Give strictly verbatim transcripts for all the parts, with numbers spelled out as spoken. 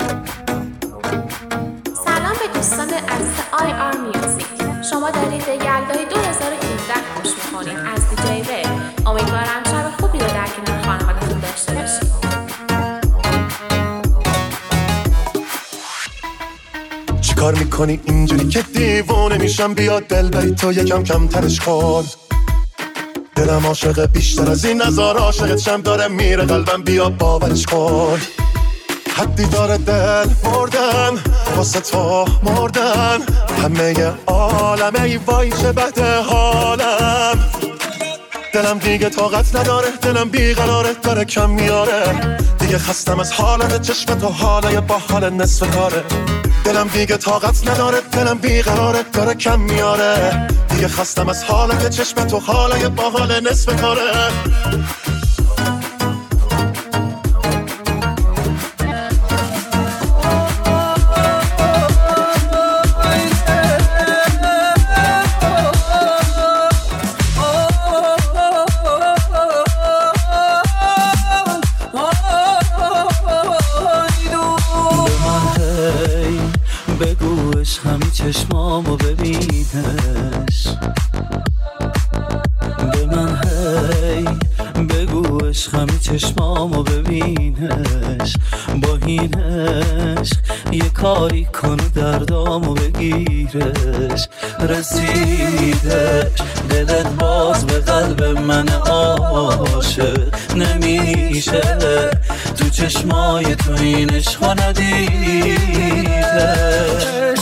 سلام به دوستان عزیز آی آر میوزیک. شما دارید به یلدای دو هزار و هفده گوش میکنید از دیجی ری. امیدوارم شب خوبی رو در کنار خانواده‌تون داشته باشید. چیکار میکنی اینجوری که دیوونه میشم؟ بیا دل بری تو یکم کم ترش کن. دلم عاشق بیشتر از این نظر عاشقت شم داره میره قلبم، بیا باورش کن. حدی داره دل مردن واسه تو مردن، همه عالمه ای وای چه بده حالم. دلم دیگه طاقت نداره، دلم بیقراره داره کم میاره. دیگه خستم از حالت چشم تو، حالای با حال نصف کاره. دلم دیگه طاقت نداره، دلم بیقراره داره کم میاره. دیگه خستم از حالت چشم تو، حالای با حال نصف کاره. چشمامو ببینش، به من هی بگو عشقمی چشمامو ببینش. با این عشق یه کاری کن دردامو بگیرش. رسیدش دلت باز به قلب من عاشق نمیشه، تو چشمای تو این عشقو ندیدش.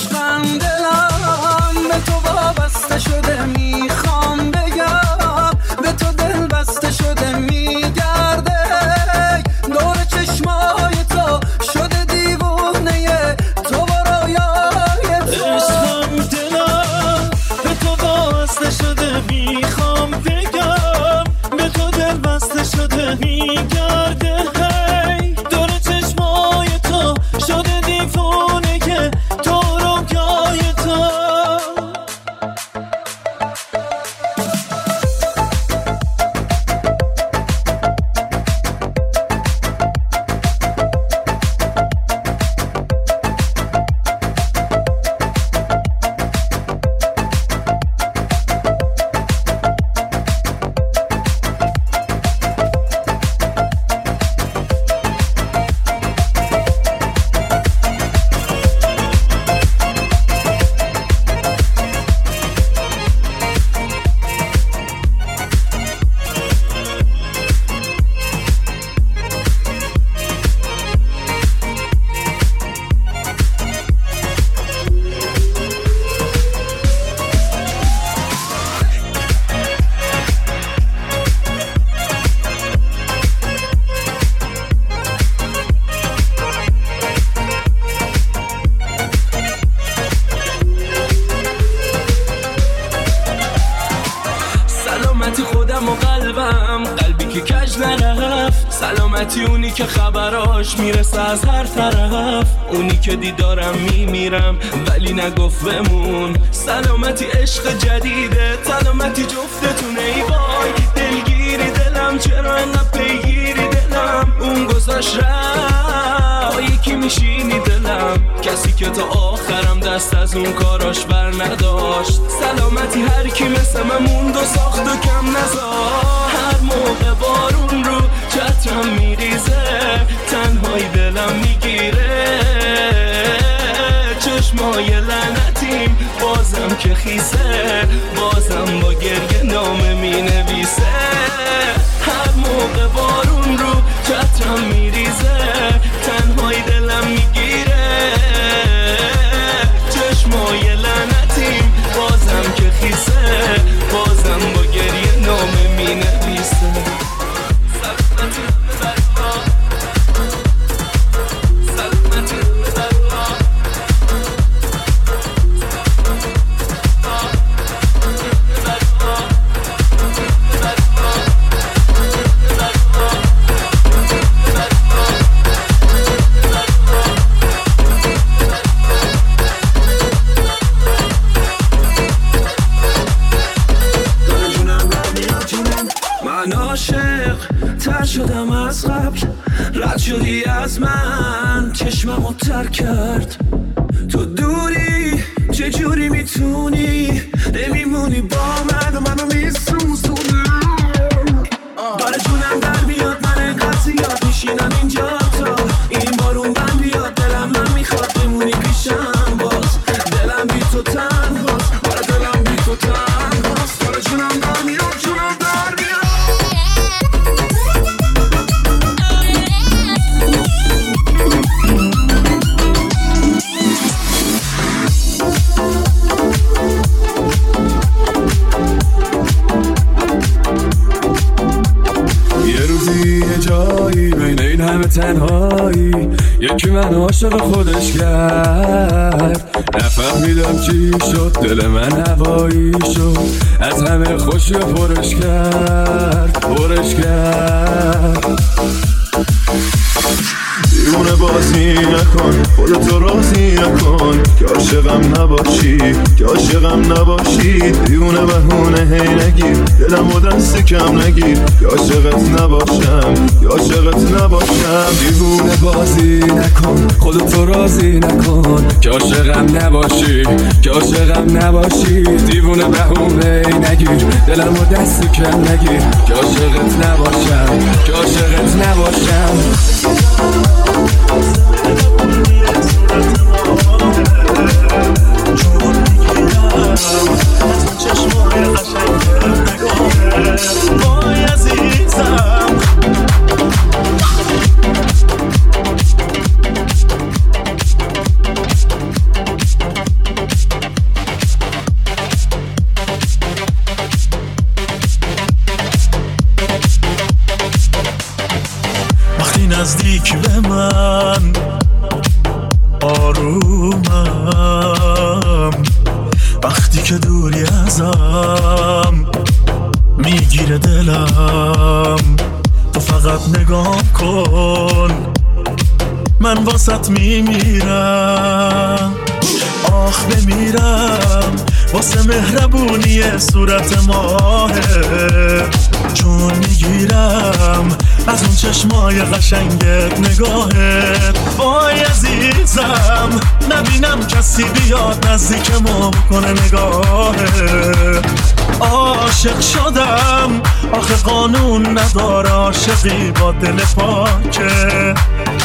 به تو وابسته شده میخوام بگم، به تو دل بسته شده میگرده. دور چشمای تو شده دیوونه تو و رویای تو. عشقم دلم به تو وابسته شده میخوام بگم، به تو دل بسته شده میگرده. هی دور چشمای تو شده دیوونه که تو رویای تو. سلامتی اونی که خبراش میرسه از هر طرف، اونی که دیدارم میمیرم ولی نگفت بمون. سلامتی عشق جدیده، سلامتی جفتتونه. ای وای دلگیری دلم چرا انقدر پیگیری دلم. اون گذاشت رفت با یکی میشینی دلم، کسی که تا آخرم دست از اون کاراش بر نداشت. سلامتی هر کی مثل من موند و ساخت و کم نزار. هر موقع بارون رو چترم میریزه، تنهایی دلم میگیره. چشمای لعنتیم بازم که خیسه، بازم با گریه نامه مینویسه. هر موقع بارون رو چترم میریزه، تنهایی دلم میگیره. چشمای لعنتیم بازم که خیسه، بازم با گریه نامه مینویسه. از قبل رد شدی از من، چشممو تر کرد. تو دوری چجوری میتونی نمیمونی با من و منو میسوزونی؟ داره جونم در بیاد، من انقدر زیاد میشینم اینجا تا این بارون بند بیاد. دلم من میخواد بمونی پیشم باز، دلم بی تو تنهاست. آره دلم بی تو تنهاست. داره جونم در میاد، جونم در میاد. یه جایی بین این همه تنهایی یکی من عاشق خودش کرد. نفهمیدم چی شد، دل من هوایی شد، از همه خوشی پرش کرد پرش کرد. دیوونه بازی نکن، خودتو راضی نکن که عاشقم نباشی، که عاشقم نباشی. دیوونه بهونه هی نگیر، دلمو دست کم نگیر که عاشقت نباشم، که عاشقت نباشم. دیوونه بازی نکن، خودتو راضی نکن که عاشقم نباشی، که عاشقم نباشی. دیوونه بهونه هی نگیر، دلمو دست کم نگیر که عاشقت نباشم، که عاشقت نباشم. وای عزیزم وقتی نزدیک به من آرومم، وقتی که دوری ازم میگیره دلم. تو فقط نگاه کن، من واسط میمیرم. آخ بمیرم واسه مهربونی صورت ماهه، چون میگیرم از اون چشمای قشنگت نگاهت. وای عزیزم نبینم کسی بیاد نزدیک ما بکنه نگاهه. عاشق شدم آخه قانون نداره عاشقی با دل پاکه.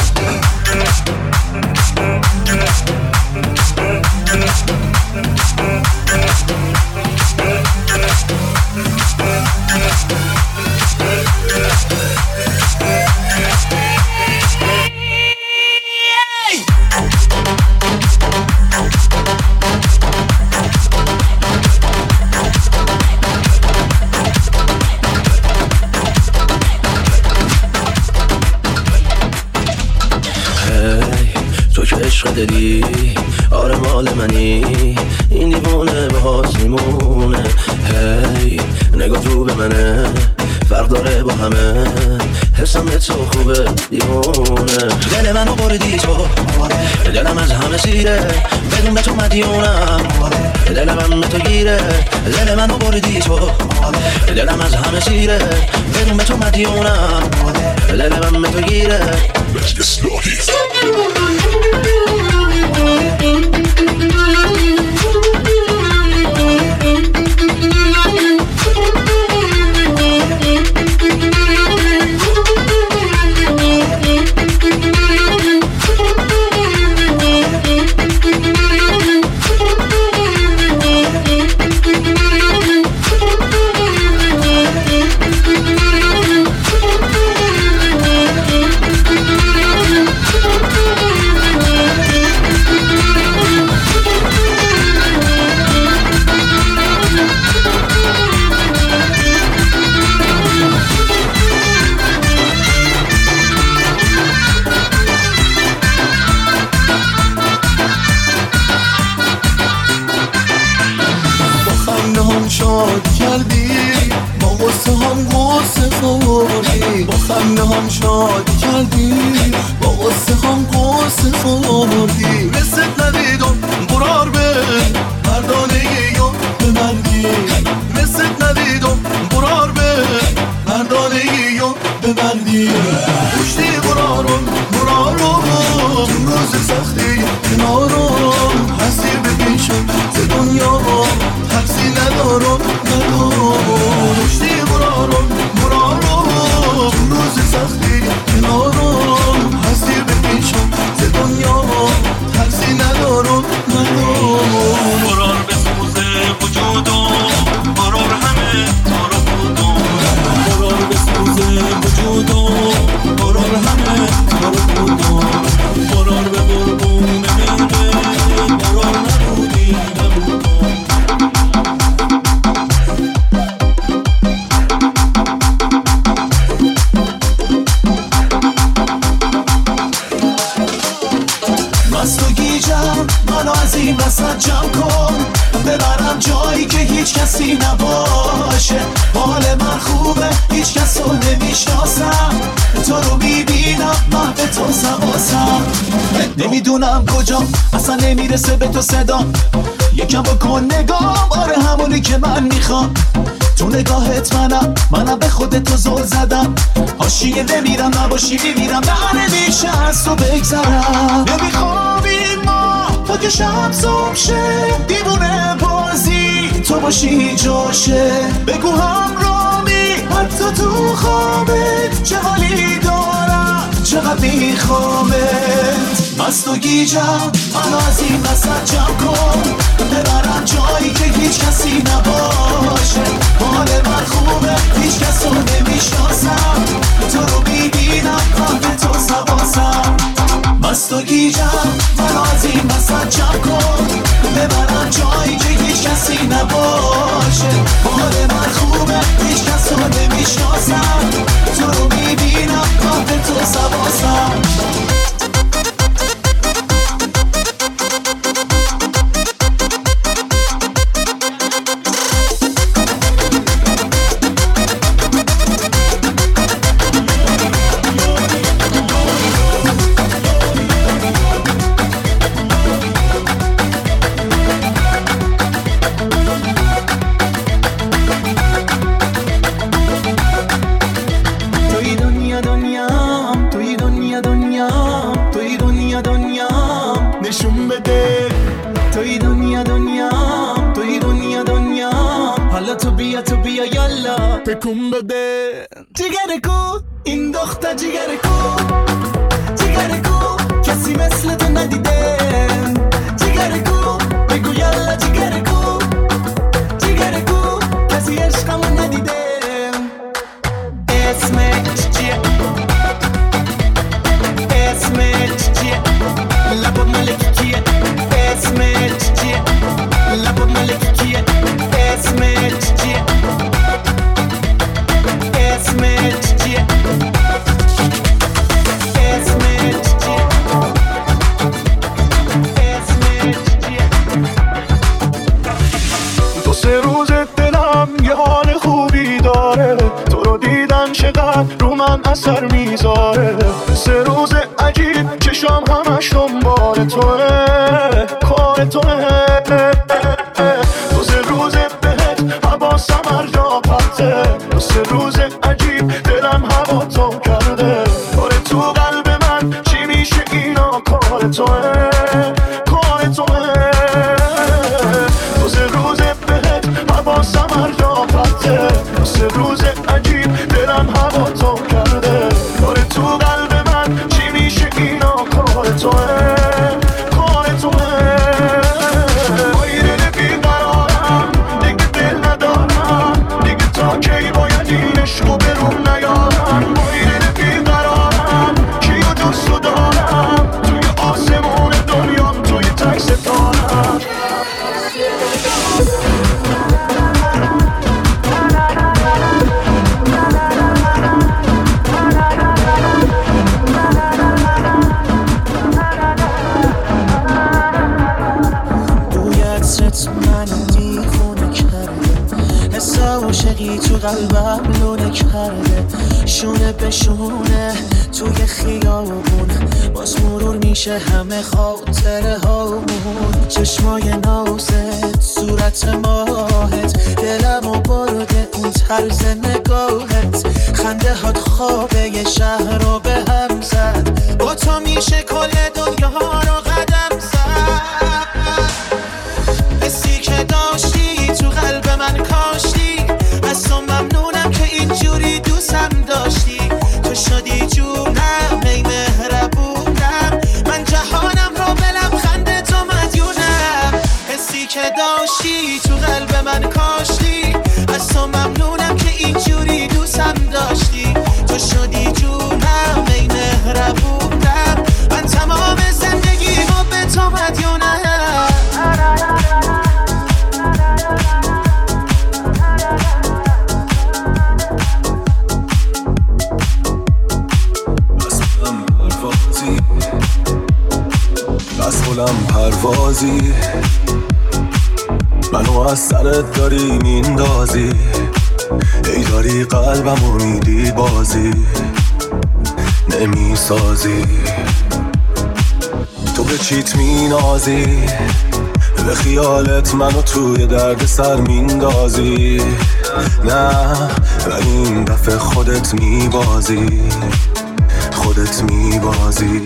عشق دلی آره مال منی، این دیوونه باز میمونه. هی نگاه تو به منه، فرق داره با همه، حسم تو خوبه دیوونه. دل منو بردی تو، دلم از همه سیره، بدون به تو مدیونم، دل من به تو گیره. دل منو بردی تو، دلم از همه سیره، بدون به تو مدیونم، دل من به تو گیره. شاد کردی با غصه هم غصه خوردی، با خنده هم شاد کردی با غصه هم غصه خوردی. مثل ندیدم برار به مردانگی یا به مرگی، مثل ندیدم برار به مردانگی یا به مرگی. از این وسط جمع کن، ببرم جایی که هیچ کسی نباشه. حال من خوبه هیچ کس رو نمیشناسم، تو رو میبینم محو تو سواسم. نمیدونم کجا اصلا نمیرسه به تو صدا، یکم بکن نگام، آره همونی که من میخوام. تو نگاهت منم، منم به خودت تو زل زدم. حاشیه نمیرم نباشی میمیرم، نه نمیشه از تو بگذرم. نمیخوابیم ما تا که شب صبح شه، دیوونه بازی تو باشی جاشه. بگو همرامی حتی تو خوابت، چه حالی دارم چقدر میخوامت. مست و گیجم منو از این وسط جمع کن، ببرم جایی که هیچ کسی نباشه. حال من خوبه هیچ کس رو نمیشناسم، تو رو میبینم محو تو سواسم. مست و گیجم منو از این وسط جمع کن، ببرم جایی که هیچ کسی نباشه. حال من خوبه هیچ کس رو نمیشناسم، تو رو میبینم محو تو سواسم. تکون بده جیگر کو این دختر، جیگر کو جیگر کو کسی مثل تو ندیده. جیگر کو بگو یالا، جیگر کو جیگر کو کسی عشقمو ندیده. اسمش چیه؟ اسمش چیه؟ لبا ملکی کیه؟ اسمش چیه؟ لبا ملکی کیه؟ اسمش چیه؟ اسمت چیه؟ اسمت چیه؟ اسمت چیه؟ دو سه روز دلم یه حال خوبی داره، تو رو دیدن چقدر رو من اثر میذاره. سه روز عجیب چشام همش دنبال توه، کار توه. دو سه روز بهت حواسم هر جا پرته، دو سه روز عجیب دلم هوا تو کرده. کار تو قلب من چی میشه اینا، کار توه کار توه. دو سه روز بهت حواسم هر جا پرته، دو سه روز عجیب دلم هوا تو کرده. کار تو قلب من چی میشه اینا، کار توه کار توه. بایی دل بیقرارم دیگه دل ندارم، دیگه تا کی باید این عشقو به روم نیارم. بایی دل بیقرارم کیو دوستو دارم، توی آسمون دنیام توی تک ستارم. عاشقی تو قلبم لونه کرده، شونه به شونه توی خیابون، باز مرور میشه همه خاطره هامون. چشمای نازت، صورت ماهت، دلمو برده اون طرز نگاهت. خنده هات خوابه یه شهر رو به هم زد، با تو میشه کل دنیا رو قدم زد. حسی که داشتی تو قلب من کاشتی، از تو ممنونم که اینجوری دوستم داشتی. تو شدی جونم ای مهربونم، من جهانم رو به لبخند تو مدیونم. حسی که داشتی تو قلب من کاشتی، از تو ممنونم که اینجوری دوستم داشتی. تو شدی جونم ای مهربونم، من تمام زندگیمو به تو مدیونم. دلم پروازی، منو از سرت داری میندازی، ای داری قلبمو میدی بازی نمیسازی. تو به چیت مینازی، به خیالت منو توی درد سر میندازی، نه ولی این دفعه خودت میبازی، خودت میبازی.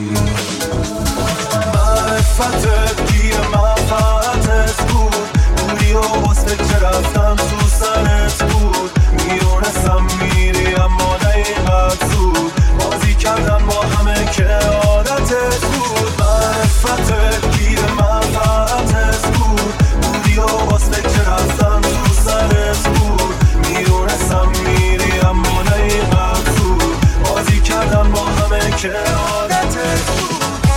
معرفتت گیر منفعتت بود، بودی و واسه که رفتم تو سرت بود، میدونستم میری اما دقیقت زود، بازی کردم با همه که عادتت بود. معرفتت گیر منفعتت بود، بودی و واسه که رفتم تو سرت بود، میدونستم میری اما دقیقت زود، بازی کردم با همه که عادتت بود.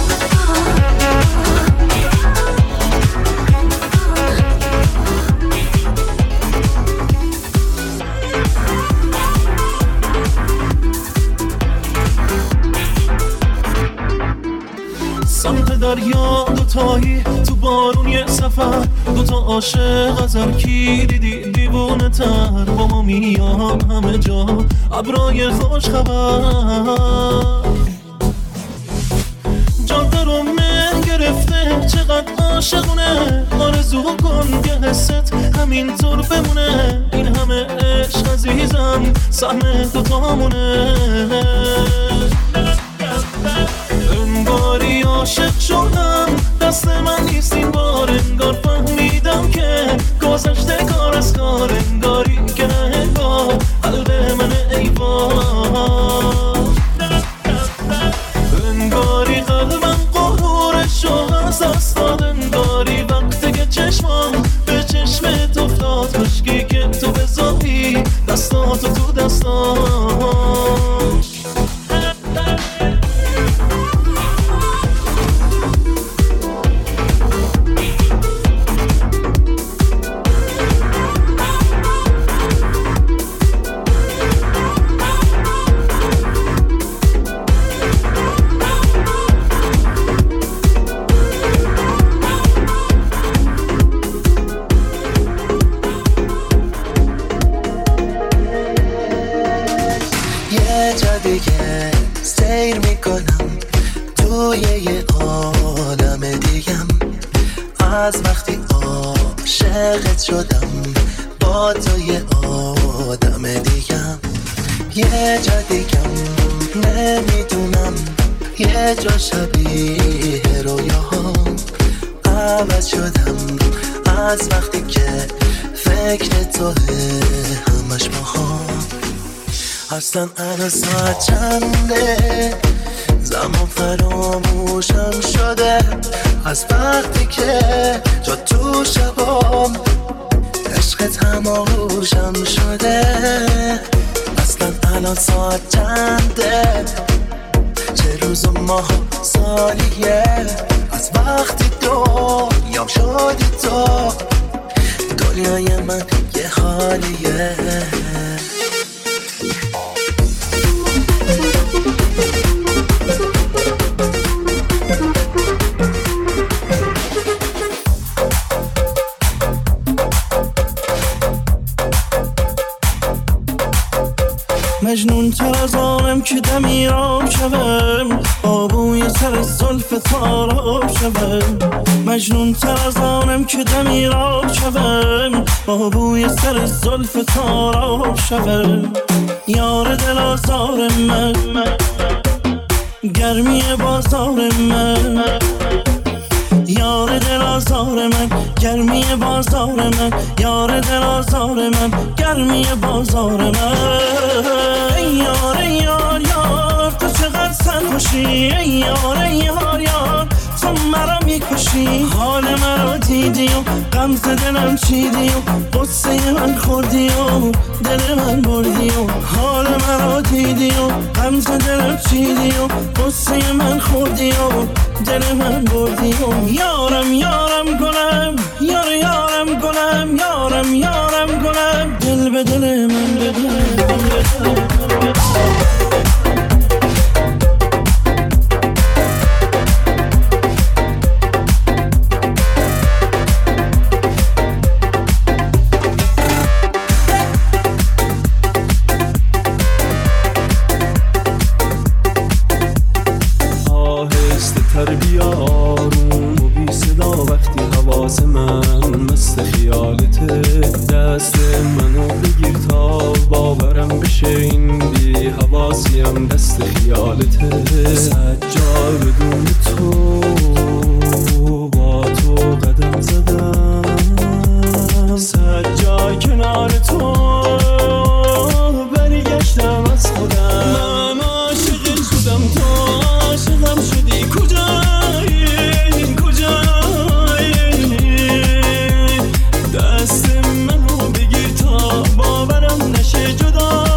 سمت دریا دوتایی تو بارون یه سفر، دوتا عاشق از هر کی دیدی دیوونه تر، با ما میان همه جا ابرای خوش خبر، جاده رو مه گرفته چقدر عاشقونه، آرزو کن که حست همینطور بمونه، این همه عشق عزیزم سهم دوتامونه. انگاری عاشق شدم دست من نیست این بار، انگار فهمیدم که گذشته کار از کار، انگاری که نه انگار قلب من ای وای، انگاری قلبم قرورشو از دست داد، انگاری وقتی که چشمم به چشمت افتاد، خشکی که تو بذاری دستاتو تو دستان. از وقتی عاشقت شدم با تو یه آدم دیگم، یه جا دیگم نمیدونم، یه جا شبیه رویاهام، عوض شدم از وقتی که فکر توه همش باهام. اصلا الان ساعت چنده، زمان فراموشم شده از وقتی که تو تو شبام عشقت هم آغوشم شده. اصلا الان ساعت چنده، چه روز و ماه سالیه از وقتی دنیام شدی تو، دنیای من یه حالیه. مجنون تر از آنم که دمیرام شوم، آبوی سر زلف تاراب شوم، مجنون تر از آنم که دمیرام شوم، آبوی سر زلف تاراب شوم. یار دل آزار من، گرمی بازار من، یار دل آزار من، گرمی بازار من، یار دل آزار من، گرمی بازار من. ای یار ای یار یار تو چقدر سرخوشی، ای یار ای یار یار تو مرا میکشی، حال مرا دیدی و غمز دلم چیدی و قصه من خوردی و دل من بردی، و حال مرا دیدی و غمز دلم چیدی و قصه من خوردی و دل من بردی. و یارم یارم گلم، یار یارم گلم، یارم یارم گلم، دل به دل من بده. زودتر بیا آروم و بی صدا وقتی حواس من مست خیالته. دست منو بگیر تا باورم بشه این بی حواسیم دست خیالته. سجار بدون تو با تو قدم زدم، سجار کنار تو برگشتم از خودم. من عاشق شدم تو عاشقم شدی، کجایی کجایی؟ دست منو بگیر تا باورم نشه جدایی.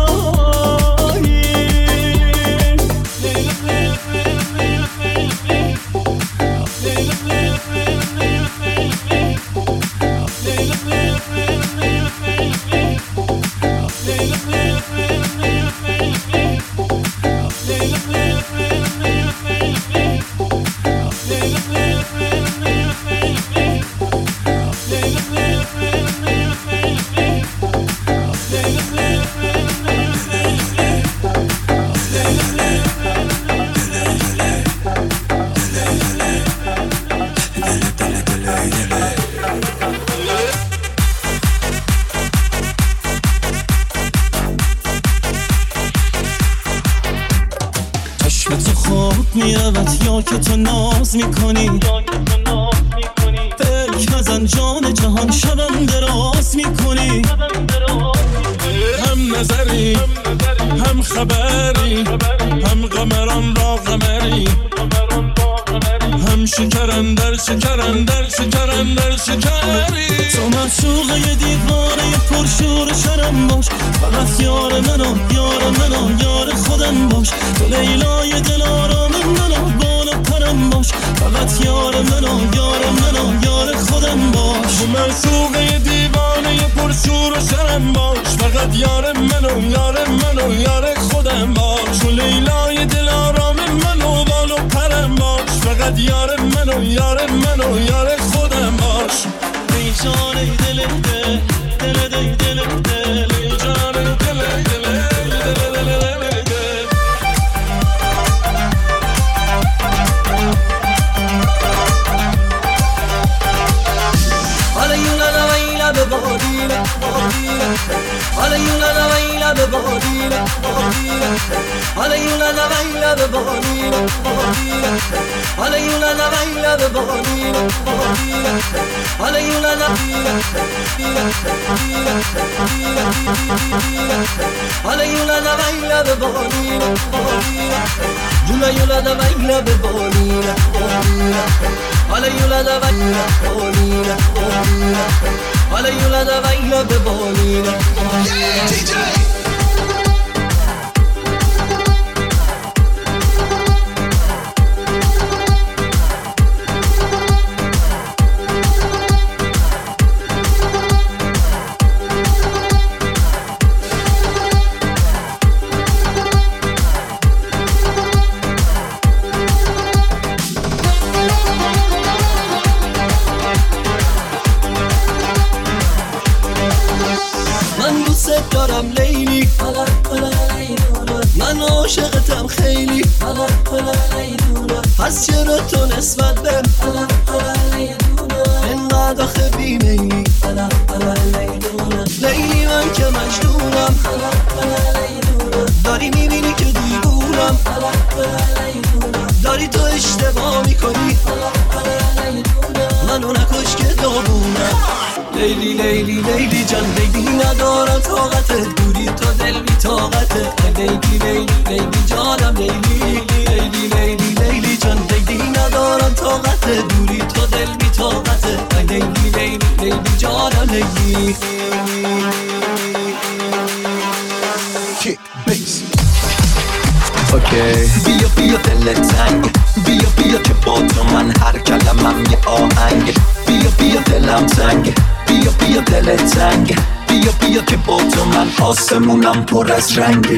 یا که تو ناز میکنی، فکر نزن جان جهان شبم دراز میکنی. هم نظری هم خبری، هم قمران را قمری، هم شکرن در شکرن در شکرن در شکری. تو معشوق یه دیوانه پرشور شرم باش، فقط یار منو یار منو یار خودم باش. تو لیلای دل آرام منو بالا پرم باش، فقط یار منو یار منو یار خودم باش. تو معشوق یه دیوانه پرشور شرم باش، فقط یار منو یار منو یار خودم باش. تو لیلای دل آرام منو بالا پرم باش، فقط یار منو یار منو یار خودم باش. ای جان ای دل دل دل دل دل دل ای جان ای دل دل دل دل دل دل. حالا یونا نویلا به بادیله بادیله، حالا یونا نویلا به بادیله بادیله، حالا یونا نویلا به بادیله بادیله، حالا یونا نویلا به بادیله بادیله، حالا یونا نویلا حالا یونا نویلا به بادیله بادیله، یونا یونا نویلا به بادیله بادیله، حالا یونا نویلا بادیله بادیله، حالا یونا نویلا به بادیله بادیله. دارم لیلی، من عاشقتم خیلی، پس چرا تو نسبت بهم اینقدر آخه بیمیلی؟ لیلی من که مجنونم، داری میبینی که دیوونم، داری تو اشتباه میکنی، منو نکش که داغونم. لیلی لیلی لیلی جان لیلی ندارم طاقت دوری تا دل بی طاقته. لیلی لیلی لیلی جانم لیلی لیلی لیلی لیلی جان لیلی ندارم طاقت دوری تا دل بی طاقته. لیلی لیلی لیلی جانم لیلی. Kick bass. اوکی بیا بیا دل تنگ، بیا بیا که با تو من هر کلمم یه آهنگ. بیا بیا دلم تنگ، بیا بیا دل تنگ، بیا بیا که با تو من آسمونم پر از رنگی.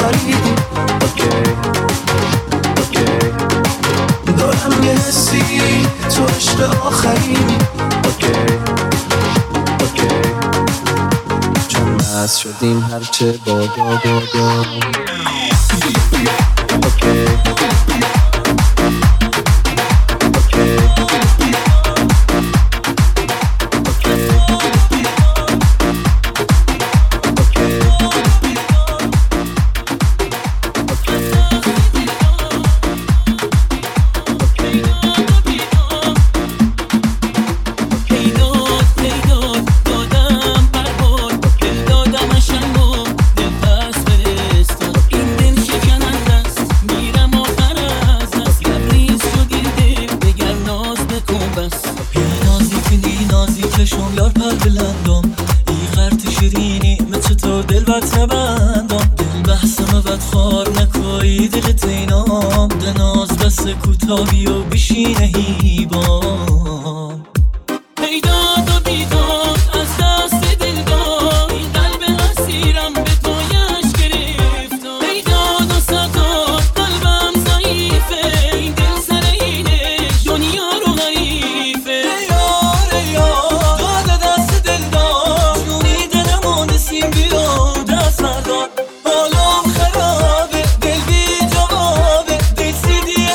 آخری بود. اوکی اوکی دارم یه حسی تو عشق آخری بود. اوکی اوکی چون مست شدیم هرچه بادا بادا. اوکی کوتاهی و بشینه هیبان پیداد و بیداد از دست دلدار این قلب اسیرم به پایش گرفت. پیداد و ستاد قلبم ضعیفه این دل سر اینش دنیا رو غریفه. یار یار داد دست دلدار جونی دلمو نسیم بیا دست نداد. حالم خرابه دل بی جوابه دل سیدیه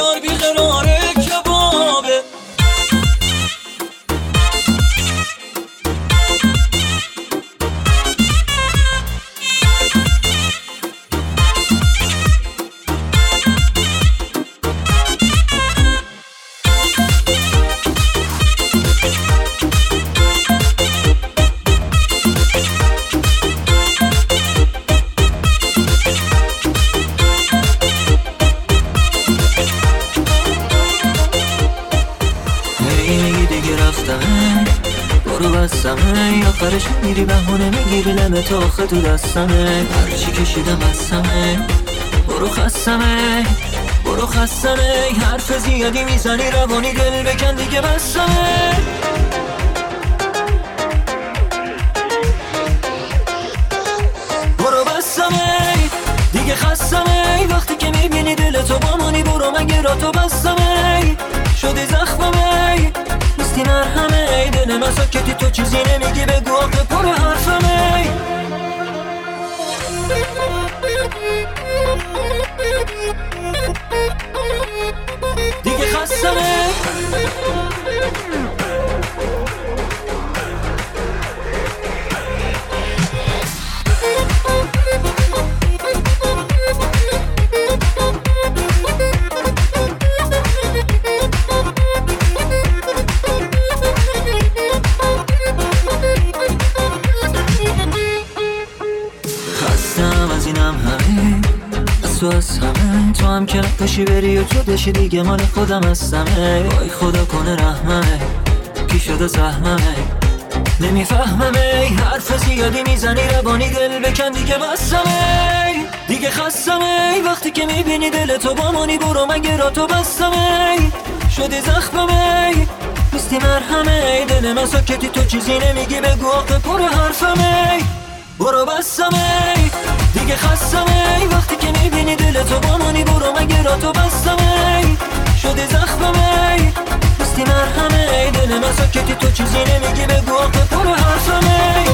آخرش میری بهونه میگیری لمه تا آخه تو دستمه. هرچی کشیدم بستمه برو خستمه برو خستمه. حرف زیادی میزنی روانی دل بکن دیگه بستمه. برو بستمه دیگه خستمه. وقتی که میبینی دل تو با منی برو مگه را تو بستمه. شدی زخممه نیستی مرهمه دل من ساکتی تو چیزی نمیگی بگو آخه پر حرفمه. دیگه خستمه تو از همه تو هم که نقاشی بری و جدشی دیگه مال خودم هستمه. وای خدا کنه رحممه کی شده زحممه نمیفهممه. حرف زیادی میزنی روانی دل بکن دیگه بستمه دیگه خستمه. وقتی که میبینی دل تو با منی برو مگه را تو بستمه. شدی زخممه نیستی مرهمه دل من ساکتی تو چیزی نمیگی بگو آخه پر حرفمه. برو بستمه دیگه خستمه. وقتی که میبینی دل تو با منی برو مگه را تو بستمه. شدی زخممه نیستی مرهمه دل من ساکتی تو چیزی نمیگی بگو آخه پر حرفمه.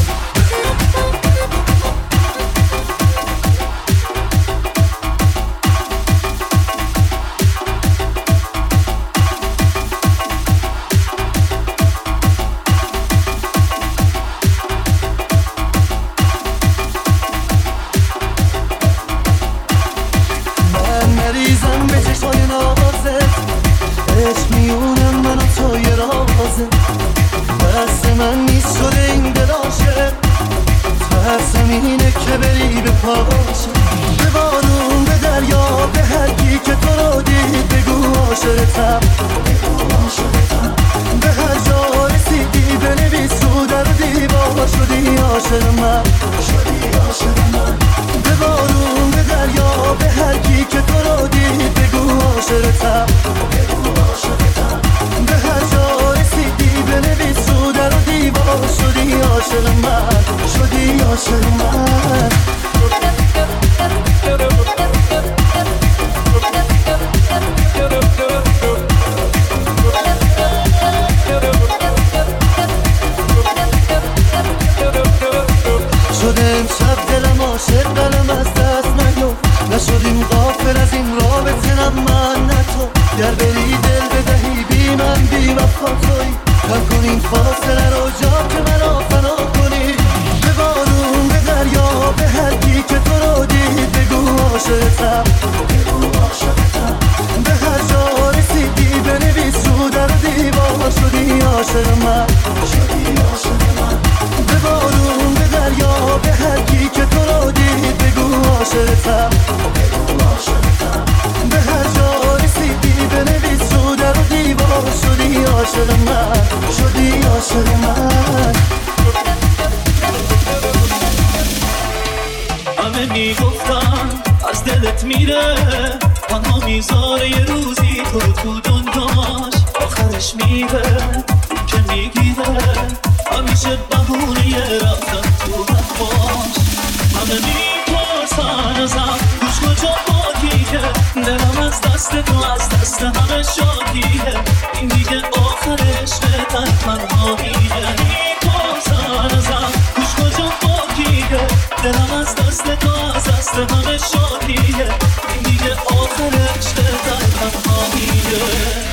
دست من نیست شده این دلاشه ترسم اینه که بری به پاشه. به بارون به دریا به هر کی که تو رو دید بگو عاشقتم. به هر جا رسیدی بنویس رو در دیوار شدی عاشق من. به بارون به دریا به هر کی که تو رو دید بگو عاشقتم. به هر جا رسیدی بنویس رو در دیوار شدی عاشق من. شدی عاشق من. عاشقتم به هر جا رسیدی بنویس رو در دیوار شدی عاشق من به بارون به دریا به هر کی که تو را دید بگو عاشقتم به هر جا رسیدی بنویس رو در دیوار شدی عاشق من شدی عاشق من همه میگفتن از دلت میره تنها میذاره یه روزی تو تو دنیاش آخرش میره که میگیره همیشه بهونه رفتن تو حرفاش همه میپرسن ازم گوش کجا باقیه دلم از دست تو از دست همه شادیه این دیگه آخر عشق تنهاییه میپرسن ازم گوش کجا باقیه دلم از دست تو از دست همه شادیه این دیگه آخر عشق تنهاییه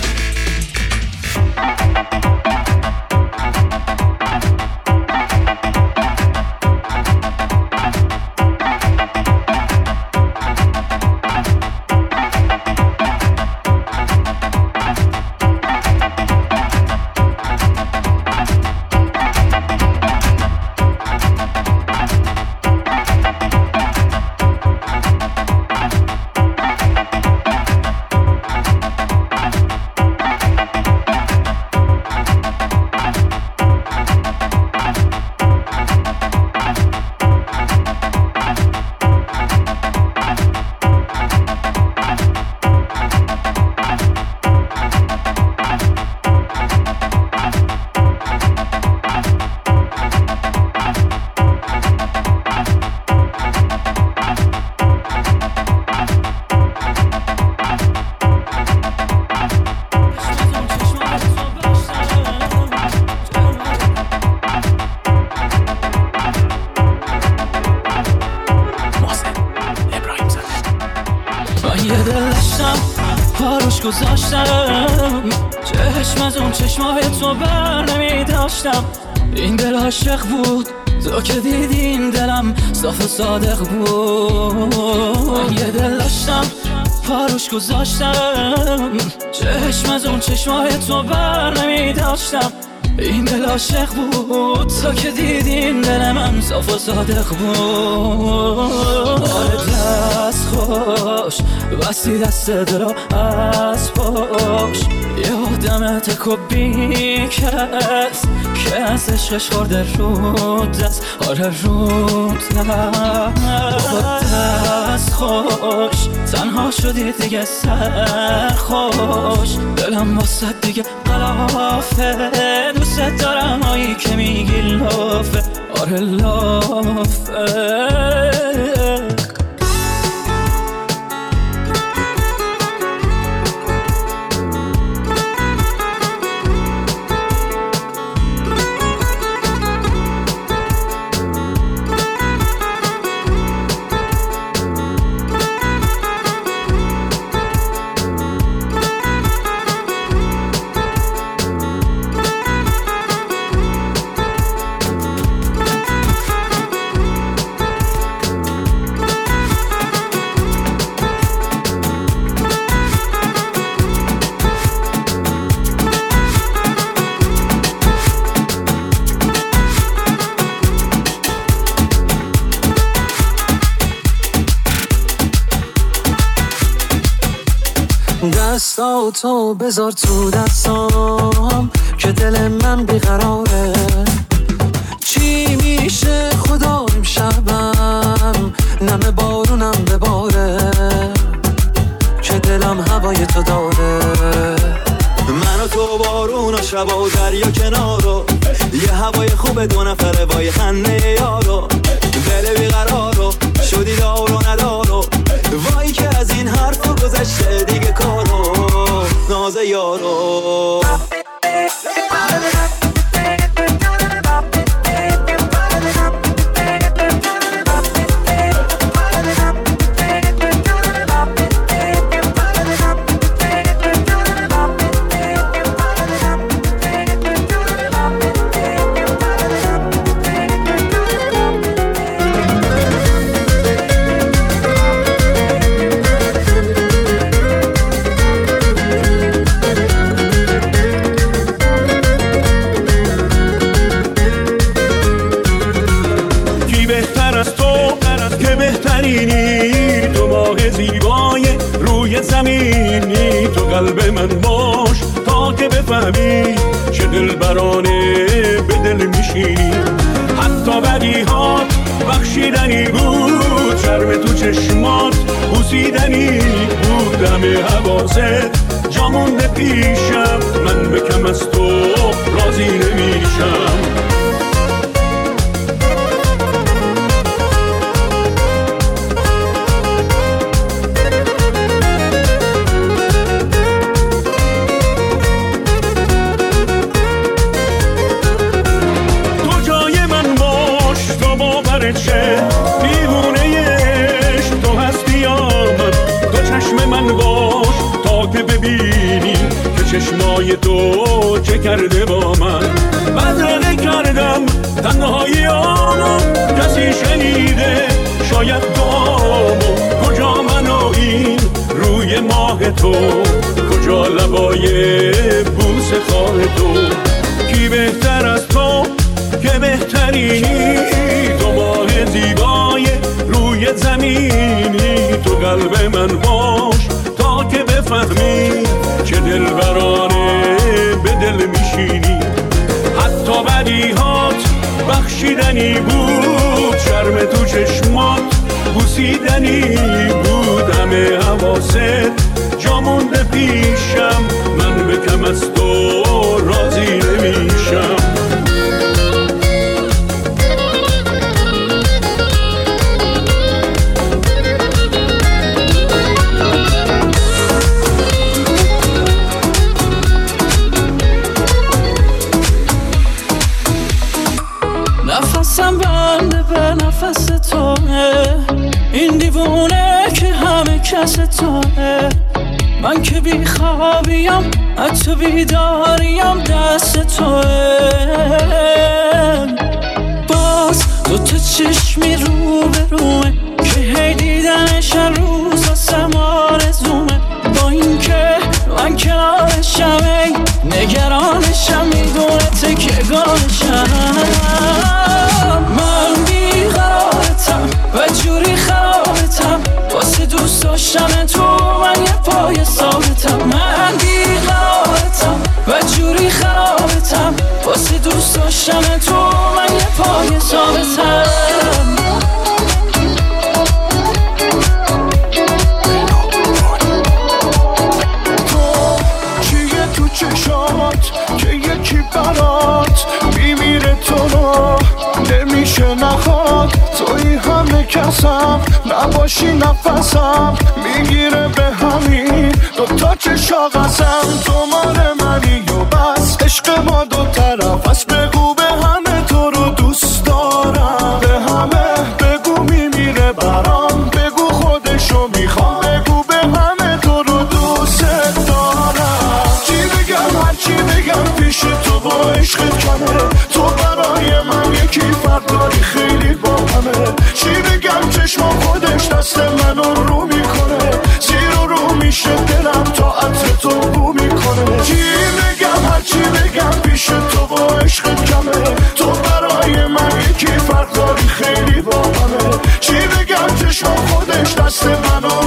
چشم از اون چشمای تو بر نمی داشتم این دل عاشق بود تو که دیدی این دلم صاف و صادق بود من یه دل داشتم پاروش گذاشتم چشم از اون چشمای تو بر نمی داشتم این دل عاشق بود تو که دیدی این دل من صاف و صادق بود آره دست خوش بستی دست دل از پاش یه آدم تکو بی کس که از عشقش خورده رو دست آره رو دست خوش تنها شدی دیگه سر خوش دلم واسه دیگه قلافه دوست دارم هایی که میگی لافه آره لافه دستاتو بذار تو دستام که دل من بیقراره چی میشه خدا امشبم نمه بارونم بباره که دلم هوای تو داره من و تو بارون و شب و دریا کنارو یه هوای خوب دو نفره وای خنده یارو دل بیقرارو شدی دار و ندارو وای که از این حرفا گذشته دیگه کارو ناز یارو روی زمینی تو قلب من باش تا که بفهمی چه دلبرانه به دل میشینی. حتی بدیهات بخشیدنی بود، شرم تو چشمات بوسیدنی بود، همه حواست جا مونده پیشم، من به کم از تو راضی نمیشم. تو جای من باش تا باورت شه، دیوونه عشق تو هستی یا من. تو چشم من باش تا که ببینی که چشمای تو چه کرده با من. بدرقه کردم تنهایی آنو، کسی شنیده شاید دعامو. کجا من و این روی ماه تو، کجا لبای بوس خواه تو. کی بهتر از تو که بهترینی، تو ماه زیبای روی زمینی. تو قلب من باش تا که بفهمی چه دلبرانه به دل میشینی. حتی بدیهات بخشیدنی بود، شرم تو چشمات بوسیدنی بود، همه حواست جا مونده پیشم، من به کم از تو راضی نمیشم. نفسم بنده به نفس توه، این دیوونه که همه کس توه. من که بی خوابیم حتی بیداریم دست توه. باز دو تا چشمی رو به رومه که هی دیدنش روز واسم آرزومه. با این که من کنارشم ای نگرانشم، میدونه تکیه‌گاهشم. من بیقرارتم و جوری خرابتم، واسه دوست داشتن تو من یه پای ثابتم. من بیقرارتم و جوری خرابتم، واسه دوست داشتن تو من یه پای ثابتم. چشات که یکی برات میمیره تو رو نمیشه نخواد. توی همه کسم نباشی نفسم میگیره به همین دوتا چشا قسم. تو مال منی و بس عشق ما دو طرف از بگو به همه تو رو دوست دارم. به همه بگو میمیره برام، بگو خودشو میخوام، بگو به همه تو رو دوست دارم. چی بگم هرچی بگم پیش تو با عشقت کمه، تو برای من یکی فرق داری خیلی با همه. چی بگم چشما خودش دست منو رو میکنه، زیر و رو میشه دلم تا عطر تو بو میکنه. چی بگم هرچی بگم پیش تو با عشقت کمه، تو برای من یکی فرق داری خیلی با همه. چی بگم چشما خودش دست منو